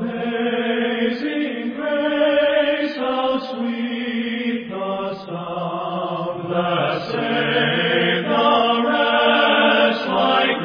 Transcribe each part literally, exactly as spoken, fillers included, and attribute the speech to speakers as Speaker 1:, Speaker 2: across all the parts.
Speaker 1: Amazing grace, how sweet the sound that saved a wretch like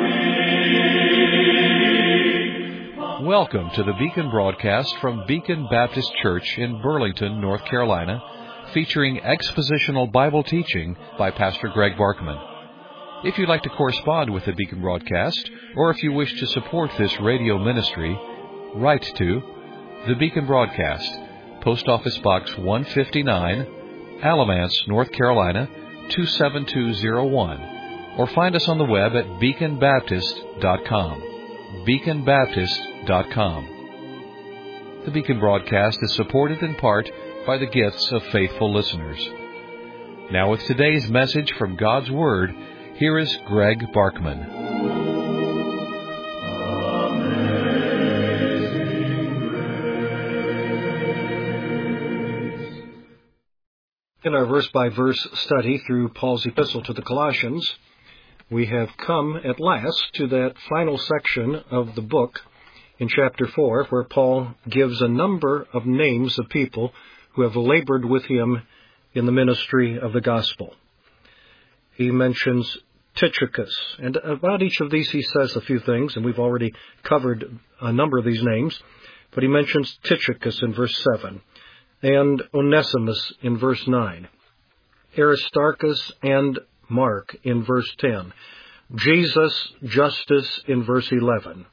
Speaker 1: me.
Speaker 2: Welcome to the Beacon broadcast from Beacon Baptist Church in Burlington, North Carolina, featuring expositional Bible teaching by Pastor Greg Barkman. If you'd like to correspond with the Beacon broadcast, or if you wish to support this radio ministry, write to the Beacon Broadcast, Post Office Box one fifty-nine, Alamance, North Carolina, two seven two zero one, or find us on the web at beacon baptist dot com. beacon baptist dot com. The Beacon broadcast is supported in part by the gifts of faithful listeners. Now with today's message from God's Word, here is Greg Barkman.
Speaker 3: In our verse-by-verse study through Paul's epistle to the Colossians, we have come at last to that final section of the book in chapter four, where Paul gives a number of names of people who have labored with him in the ministry of the gospel. He mentions Tychicus, and about each of these he says a few things, and we've already covered a number of these names, but he mentions Tychicus in verse seven, and Onesimus in verse nine, Aristarchus and Mark in verse ten, Jesus, Justus in verse eleven,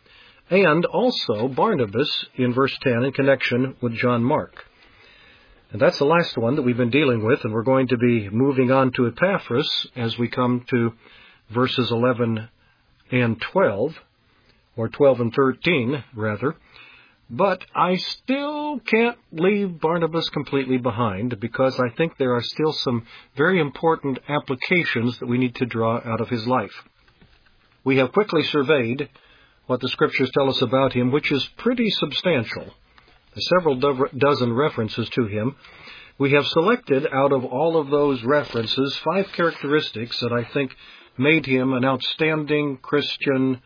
Speaker 3: and also Barnabas in verse ten in connection with John Mark. And that's the last one that we've been dealing with, and we're going to be moving on to Epaphras as we come to verses eleven and twelve, or twelve and thirteen, rather. But I still can't leave Barnabas completely behind, because I think there are still some very important applications that we need to draw out of his life. We have quickly surveyed what the Scriptures tell us about him, which is pretty substantial. Several do- dozen references to him. We have selected out of all of those references five characteristics that I think made him an outstanding Christian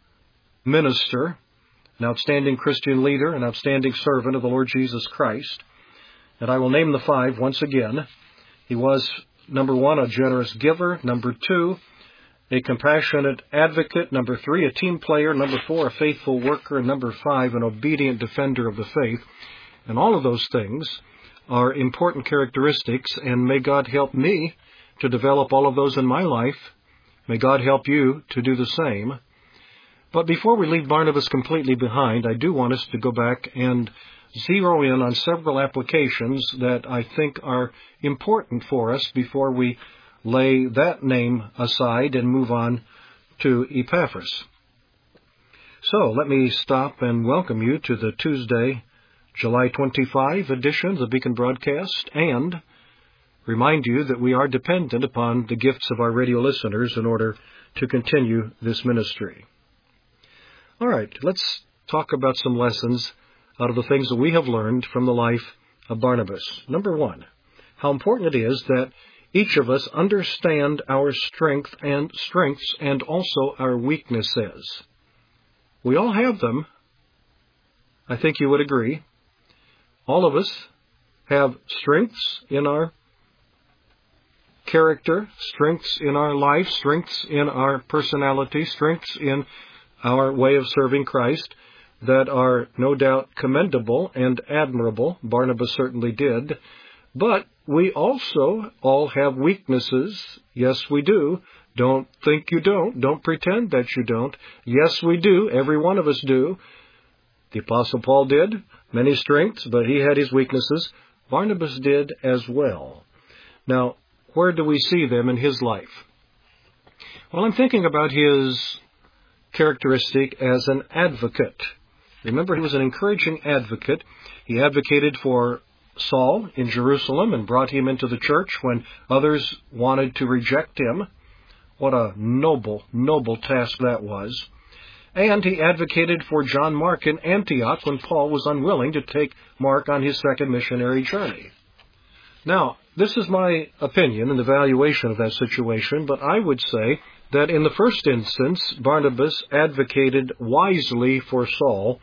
Speaker 3: minister, an outstanding Christian leader, an outstanding servant of the Lord Jesus Christ. And I will name the five once again. He was, number one, a generous giver. Number two, a compassionate advocate. Number three, a team player. Number four, a faithful worker. And number five, an obedient defender of the faith. And all of those things are important characteristics, and may God help me to develop all of those in my life. May God help you to do the same. But before we leave Barnabas completely behind, I do want us to go back and zero in on several applications that I think are important for us before we lay that name aside and move on to Epaphras. So let me stop and welcome you to the Tuesday, July twenty-fifth edition of the Beacon broadcast, and remind you that we are dependent upon the gifts of our radio listeners in order to continue this ministry. All right, let's talk about some lessons out of the things that we have learned from the life of Barnabas. Number one, how important it is that each of us understand our strength and strengths and also our weaknesses. We all have them. I think you would agree. All of us have strengths in our character, strengths in our life, strengths in our personality, strengths in our way of serving Christ that are no doubt commendable and admirable. Barnabas certainly did. But we also all have weaknesses. Yes, we do. Don't think you don't. Don't pretend that you don't. Yes, we do. Every one of us do. The Apostle Paul did. Many strengths, but he had his weaknesses. Barnabas did as well. Now, where do we see them in his life? Well, I'm thinking about his characteristic as an advocate. Remember, he was an encouraging advocate. He advocated for Saul in Jerusalem and brought him into the church when others wanted to reject him. What a noble, noble task that was. And he advocated for John Mark in Antioch when Paul was unwilling to take Mark on his second missionary journey. Now, this is my opinion and evaluation of that situation, but I would say that in the first instance, Barnabas advocated wisely for Saul,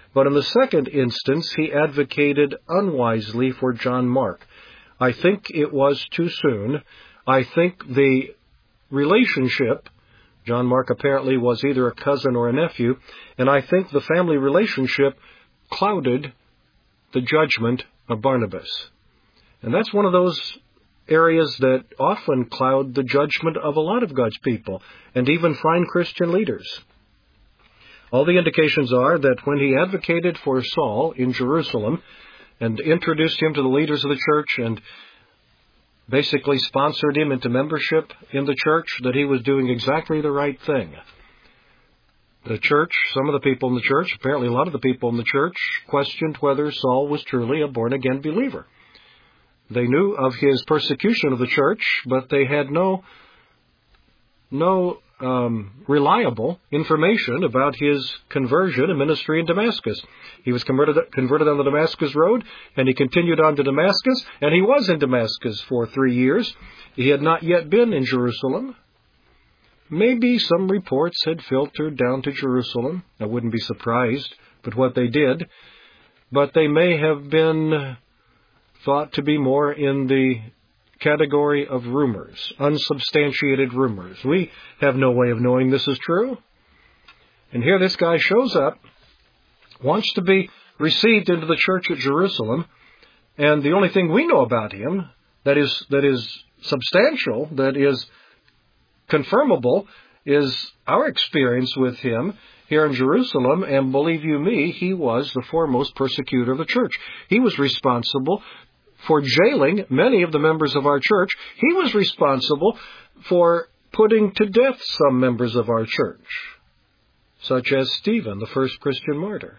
Speaker 3: But in the second instance, he advocated unwisely for John Mark. I think it was too soon. I think the relationship, John Mark apparently was either a cousin or a nephew, and I think the family relationship clouded the judgment of Barnabas. And that's one of those areas that often cloud the judgment of a lot of God's people, and even fine Christian leaders. All the indications are that when he advocated for Saul in Jerusalem and introduced him to the leaders of the church and basically sponsored him into membership in the church, that he was doing exactly the right thing. The church, some of the people in the church, apparently a lot of the people in the church, questioned whether Saul was truly a born-again believer. They knew of his persecution of the church, but they had no, no um, reliable information about his conversion and ministry in Damascus. He was converted, converted on the Damascus Road, and he continued on to Damascus, and he was in Damascus for three years. He had not yet been in Jerusalem. Maybe some reports had filtered down to Jerusalem. I wouldn't be surprised but what they did. But they may have been thought to be more in the category of rumors, unsubstantiated rumors. We have no way of knowing this is true. And here this guy shows up, wants to be received into the church at Jerusalem, and the only thing we know about him that is that is substantial, that is confirmable, is our experience with him here in Jerusalem, and believe you me, he was the foremost persecutor of the church. He was responsible for jailing many of the members of our church. He was responsible for putting to death some members of our church, such as Stephen, the first Christian martyr.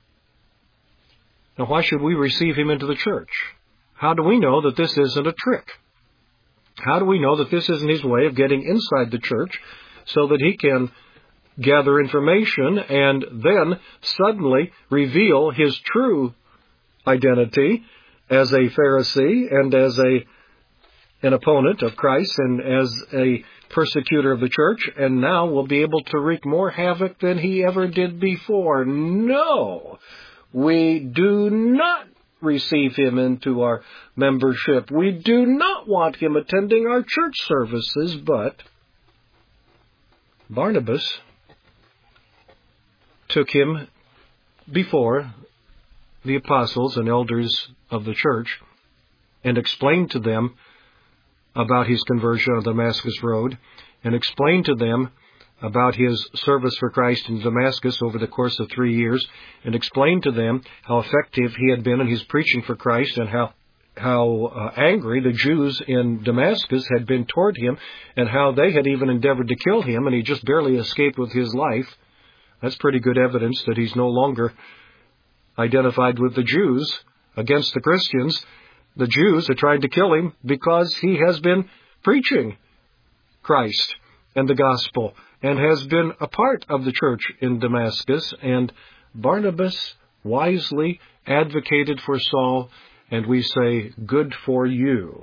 Speaker 3: Now, why should we receive him into the church? How do we know that this isn't a trick? How do we know that this isn't his way of getting inside the church so that he can gather information and then suddenly reveal his true identity as a Pharisee and as a an opponent of Christ and as a persecutor of the church, and now will be able to wreak more havoc than he ever did before? No! We do not receive him into our membership. We do not want him attending our church services, but Barnabas took him before the apostles and elders of the church and explained to them about his conversion on the Damascus Road, and explained to them about his service for Christ in Damascus over the course of three years, and explained to them how effective he had been in his preaching for Christ, and how how uh, angry the Jews in Damascus had been toward him, and how they had even endeavored to kill him, and he just barely escaped with his life. That's pretty good evidence that he's no longer identified with the Jews against the Christians. The Jews are trying to kill him because he has been preaching Christ and the gospel and has been a part of the church in Damascus. And Barnabas wisely advocated for Saul, and we say, good for you.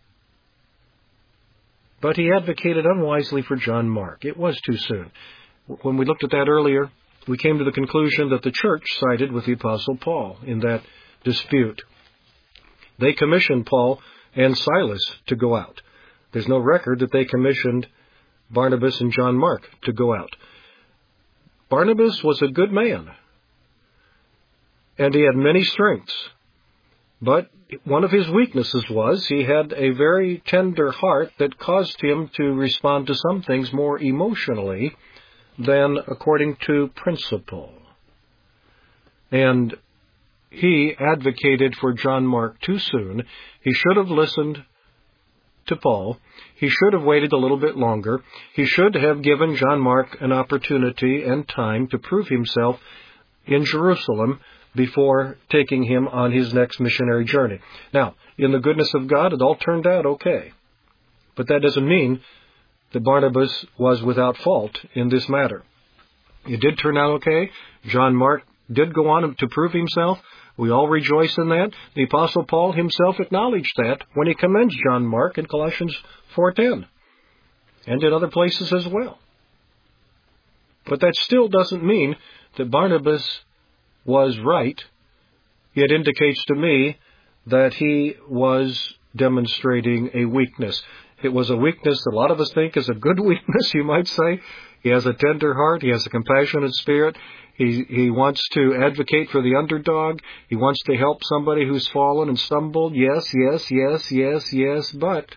Speaker 3: But he advocated unwisely for John Mark. It was too soon. When we looked at that earlier, we came to the conclusion that the church sided with the Apostle Paul in that dispute. They commissioned Paul and Silas to go out. There's no record that they commissioned Barnabas and John Mark to go out. Barnabas was a good man, and he had many strengths. But one of his weaknesses was he had a very tender heart that caused him to respond to some things more emotionally than according to principle. And he advocated for John Mark too soon. He should have listened to Paul. He should have waited a little bit longer. He should have given John Mark an opportunity and time to prove himself in Jerusalem before taking him on his next missionary journey. Now, in the goodness of God, it all turned out okay. But that doesn't mean that Barnabas was without fault in this matter. It did turn out okay. John Mark did go on to prove himself. We all rejoice in that. The Apostle Paul himself acknowledged that when he commends John Mark in Colossians four ten, and in other places as well. But that still doesn't mean that Barnabas was right, it indicates to me that he was demonstrating a weakness. It was a weakness that a lot of us think is a good weakness, you might say. He has a tender heart. He has a compassionate spirit. He he wants to advocate for the underdog. He wants to help somebody who's fallen and stumbled. Yes, yes, yes, yes, yes, but,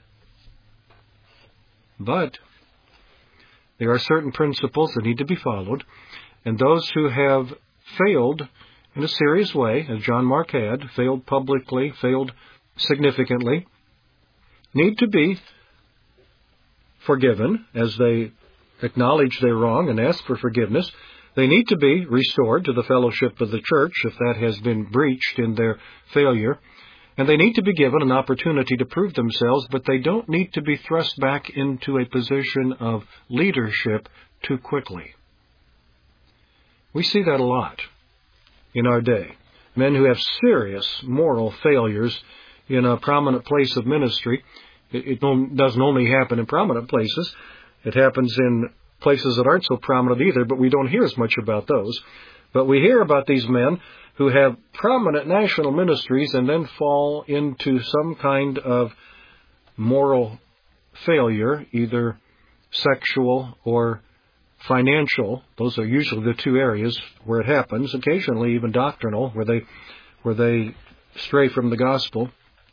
Speaker 3: but, there are certain principles that need to be followed, and those who have failed in a serious way, as John Mark had, failed publicly, failed significantly, need to be forgiven as they acknowledge their wrong and ask for forgiveness. They need to be restored to the fellowship of the church if that has been breached in their failure. And they need to be given an opportunity to prove themselves, but they don't need to be thrust back into a position of leadership too quickly. We see that a lot in our day. Men who have serious moral failures in a prominent place of ministry. It doesn't only happen in prominent places. It happens in places that aren't so prominent either, but we don't hear as much about those. But we hear about these men who have prominent national ministries and then fall into some kind of moral failure, either sexual or financial. Those are usually the two areas where it happens. Occasionally even doctrinal, where they where they stray from the gospel.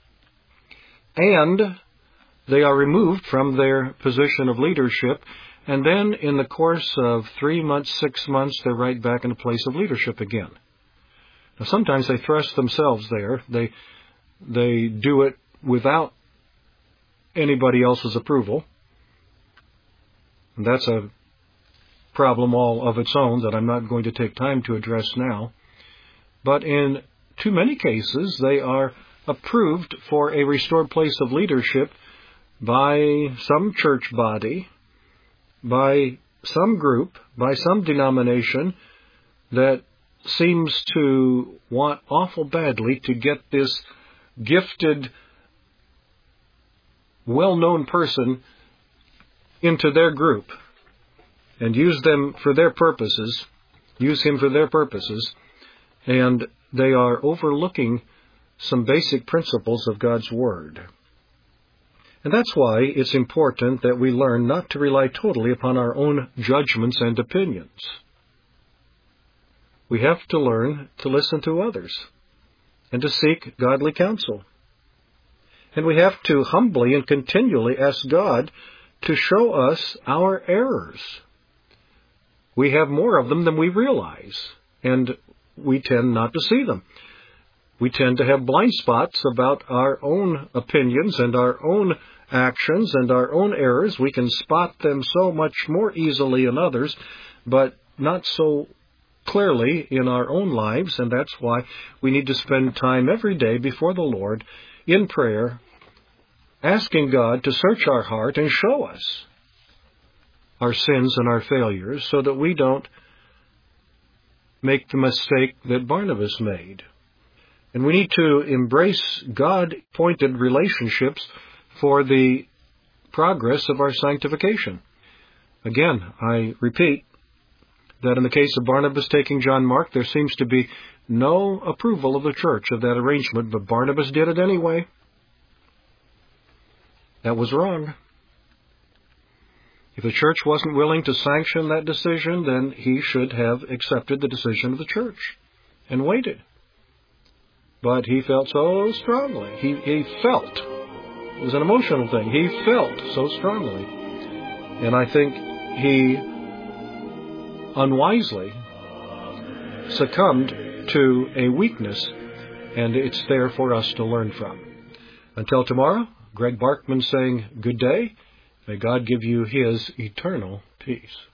Speaker 3: And they are removed from their position of leadership, and then in the course of three months, six months, they're right back in a place of leadership again. Now, sometimes they thrust themselves there. They they do it without anybody else's approval. And that's a problem all of its own that I'm not going to take time to address now. But in too many cases, they are approved for a restored place of leadership by some church body, by some group, by some denomination that seems to want awful badly to get this gifted, well-known person into their group and use them for their purposes, use him for their purposes, and they are overlooking some basic principles of God's Word. And that's why it's important that we learn not to rely totally upon our own judgments and opinions. We have to learn to listen to others and to seek godly counsel. And we have to humbly and continually ask God to show us our errors. We have more of them than we realize, and we tend not to see them. We tend to have blind spots about our own opinions and our own actions and our own errors. We can spot them so much more easily in others, but not so clearly in our own lives, and that's why we need to spend time every day before the Lord in prayer, asking God to search our heart and show us our sins and our failures so that we don't make the mistake that Barnabas made. And we need to embrace God-appointed relationships for the progress of our sanctification. Again, I repeat that in the case of Barnabas taking John Mark, there seems to be no approval of the church of that arrangement, but Barnabas did it anyway. That was wrong. If the church wasn't willing to sanction that decision, then he should have accepted the decision of the church and waited. But he felt so strongly. He, he felt. It was an emotional thing. He felt so strongly. And I think he unwisely succumbed to a weakness, and it's there for us to learn from. Until tomorrow, Greg Barkman saying good day. May God give you His eternal peace.